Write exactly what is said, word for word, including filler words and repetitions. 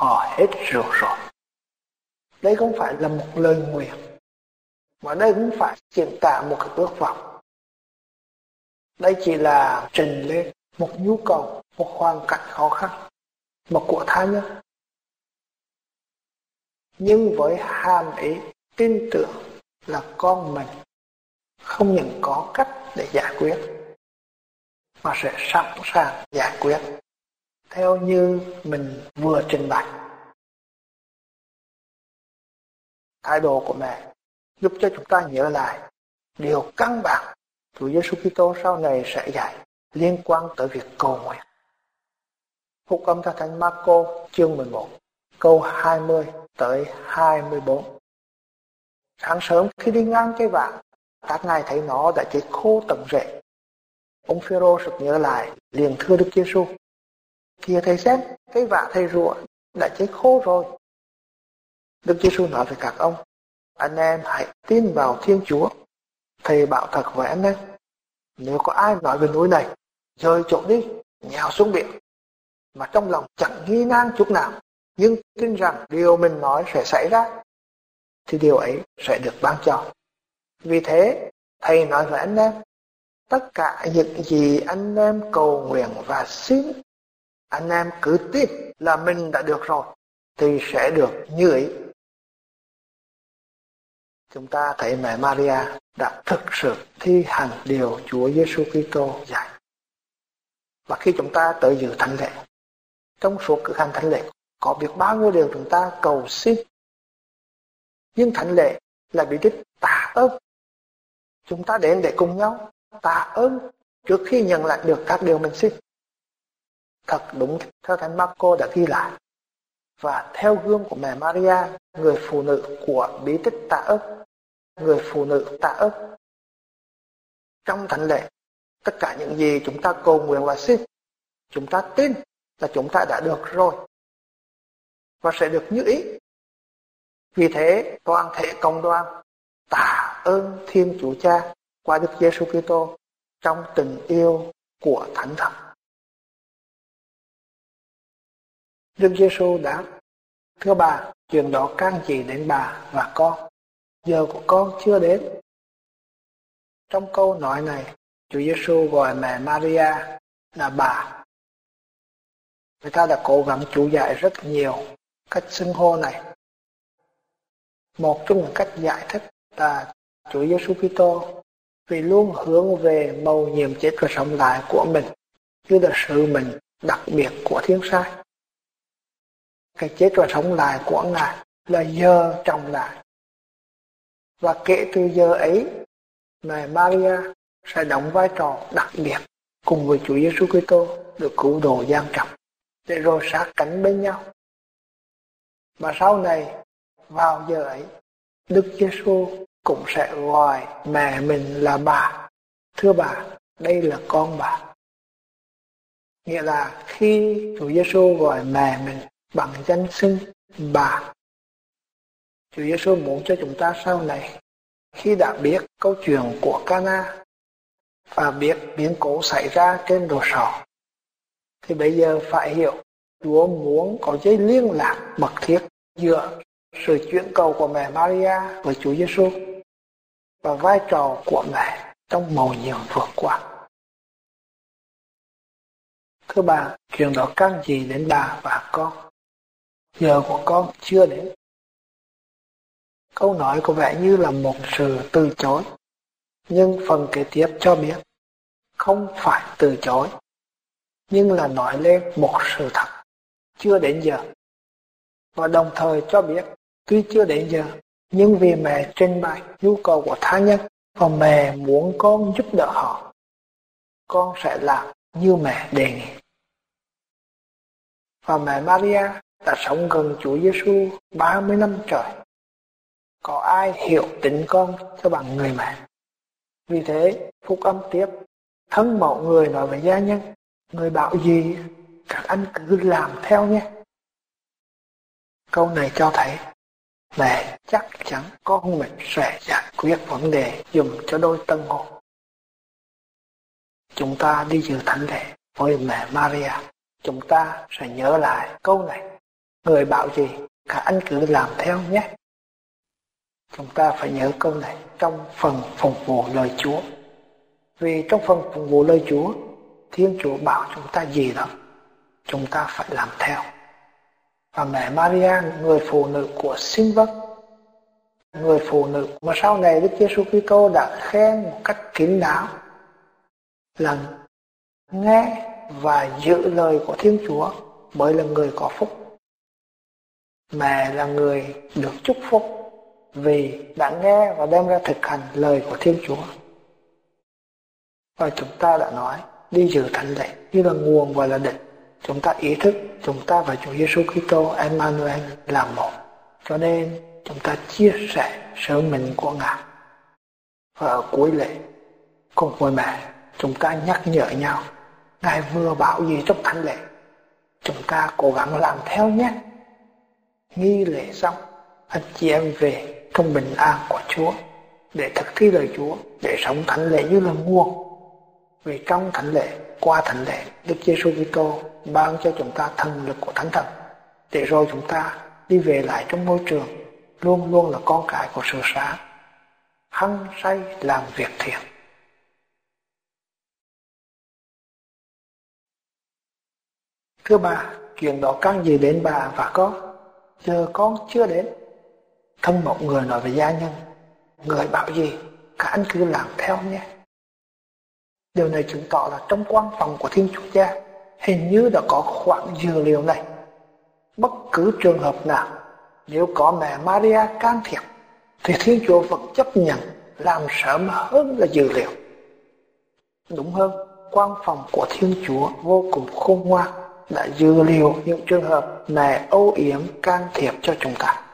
họ hết rượu rồi. Đây không phải là một lời nguyện, mà đây cũng phải diễn tả một cái ước vọng. Đây chỉ là trình lên một nhu cầu, một hoàn cảnh khó khăn, một của tha nhân. Nhưng với hàm ý tin tưởng là con mình không những có cách để giải quyết, mà sẽ sẵn sàng giải quyết theo như mình vừa trình bày. Thái độ của mẹ giúp cho chúng ta nhớ lại điều căn bản Chúa Giêsu Kitô sau này sẽ dạy liên quan tới việc cầu nguyện. Phúc âm theo Thánh Marco chương mười một câu hai mươi tới hai mươi bốn. Sáng sớm khi đi ngang cây vả, các ngài thấy nó đã chết khô tận rễ. Ông Phêrô sực nhớ lại, liền thưa Đức Giêsu: "Kìa thầy xem, cây vả thầy rủa đã chết khô rồi." Đức Giêsu nói với các ông: "Anh em hãy tin vào Thiên Chúa. Thầy bảo thật với anh em, nếu có ai nói về núi này, rời chỗ đi, nhào xuống biển, mà trong lòng chẳng nghi nan chút nào, nhưng tin rằng điều mình nói sẽ xảy ra, thì điều ấy sẽ được ban cho. Vì thế, thầy nói với anh em, tất cả những gì anh em cầu nguyện và xin, anh em cứ tin là mình đã được rồi, thì sẽ được như ý." Chúng ta thấy mẹ Maria đã thực sự thi hành điều Chúa Giêsu Kitô dạy. Và khi chúng ta tới dự thánh lễ, trong suốt cử hành thánh lễ có biết bao nhiêu điều chúng ta cầu xin, nhưng thánh lễ là bí tích tạ ơn. Chúng ta đến để cùng nhau tạ ơn trước khi nhận lại được các điều mình xin. Thật đúng theo Thánh Marco đã ghi lại, và theo gương của mẹ Maria, người phụ nữ của bí tích tạ ơn, người phụ nữ tạ ơn. Trong thánh lễ, tất cả những gì chúng ta cầu nguyện và xin, chúng ta tin là chúng ta đã được rồi và sẽ được như ý. Vì thế, toàn thể cộng đoàn tạ ơn Thiên Chúa Cha qua Đức Giêsu Kitô trong tình yêu của Thánh Thần. Đức Giêsu đáp: "Thưa bà, chuyện đó can gì đến bà và con? Giờ của con chưa đến." Trong câu nói này, Chúa Giêsu gọi mẹ Maria là bà. Người ta đã cố gắng chú giải rất nhiều cách xưng hô này. Một trong những cách giải thích là Chúa Giêsu Kitô vì luôn hướng về mầu nhiệm chết và sống lại của mình, như là sự mình đặc biệt của Thiên Sai. Cái chết và sống lại của Ngài là giờ trọng lại. Và kể từ giờ ấy, mẹ Maria sẽ đóng vai trò đặc biệt cùng với Chúa Giêsu Kitô được cứu độ gian trọng, để rồi sát cánh bên nhau. Và sau này, vào giờ ấy, Đức Giêsu cũng sẽ gọi mẹ mình là bà. "Thưa bà, đây là con bà." Nghĩa là khi Chúa Giêsu gọi mẹ mình bằng danh xưng bà, Chúa Giêsu muốn cho chúng ta sau này, khi đã biết câu chuyện của Cana và biết biến cố xảy ra trên đồi sỏi, thì bây giờ phải hiểu Chúa muốn có dây liên lạc mật thiết giữa sự chuyển cầu của mẹ Maria với Chúa Giêsu và vai trò của mẹ trong mầu nhiệm vượt qua. Thưa bà, chuyện đó can gì đến bà và con? Giờ của con chưa đến. Câu nói có vẻ như là một sự từ chối, nhưng phần kế tiếp cho biết không phải từ chối, nhưng là nói lên một sự thật: chưa đến giờ. Và đồng thời cho biết tuy chưa đến giờ, nhưng vì mẹ trình bày nhu cầu của tha nhân và mẹ muốn con giúp đỡ họ, con sẽ làm như mẹ đề nghị. Và mẹ Maria đã sống gần Chúa Giêsu ba mươi năm trời. Có ai hiểu tính con cho bằng người mẹ? Vì thế, phúc âm tiếp: "Thân mẫu người nói với gia nhân, người bảo gì các anh cứ làm theo nhé." Câu này cho thấy mẹ chắc chắn con mình sẽ giải quyết vấn đề dùng cho đôi tân hôn. Chúng ta đi dự thánh lễ với mẹ Maria, chúng ta sẽ nhớ lại câu này người bảo gì các anh cứ làm theo nhé. Chúng ta phải nhớ câu này trong phần phục vụ lời Chúa. Vì trong phần phục vụ lời Chúa, Thiên Chúa bảo chúng ta gì đó, chúng ta phải làm theo. Và mẹ Maria, người phụ nữ của sinh vật, người phụ nữ mà sau này Đức Giêsu Kitô đã khen một cách kín đáo là nghe và giữ lời của Thiên Chúa mới là người có phúc. Mẹ là người được chúc phúc vì đã nghe và đem ra thực hành lời của Thiên Chúa. Và chúng ta đã nói đi dự thánh lễ như là nguồn và là đỉnh. Chúng ta ý thức chúng ta và Chúa Giêsu Kitô Emmanuel là một. Cho nên chúng ta chia sẻ sứ mệnh của Ngài. Và ở cuối lễ cùng với mẹ, chúng ta nhắc nhở nhau Ngài vừa bảo gì trong thánh lễ, chúng ta cố gắng làm theo nhé. Nghi lễ xong, anh chị em về trong bình an của Chúa để thực thi lời Chúa, để sống thánh lễ như là nguồn. Vì trong thánh lễ, qua thánh lễ, Đức Giêsu Kitô ban cho chúng ta thần lực của Thánh Thần, để rồi chúng ta đi về lại trong môi trường luôn luôn là con cái của sự sáng, hăng say làm việc thiện. Thưa bà, chuyện đó can gì đến bà và con? Giờ con chưa đến. Thân một người nói với gia nhân, người bảo gì các anh cứ làm theo nhé. Điều này chứng tỏ là trong quan phòng của Thiên Chúa Cha hình như đã có khoản dữ liệu này. Bất cứ trường hợp nào, nếu có mẹ Maria can thiệp thì Thiên Chúa vẫn chấp nhận làm sớm hơn là dữ liệu. Đúng hơn, quan phòng của Thiên Chúa vô cùng khôn ngoan đã dữ liệu những trường hợp mẹ âu yếm can thiệp cho chúng ta.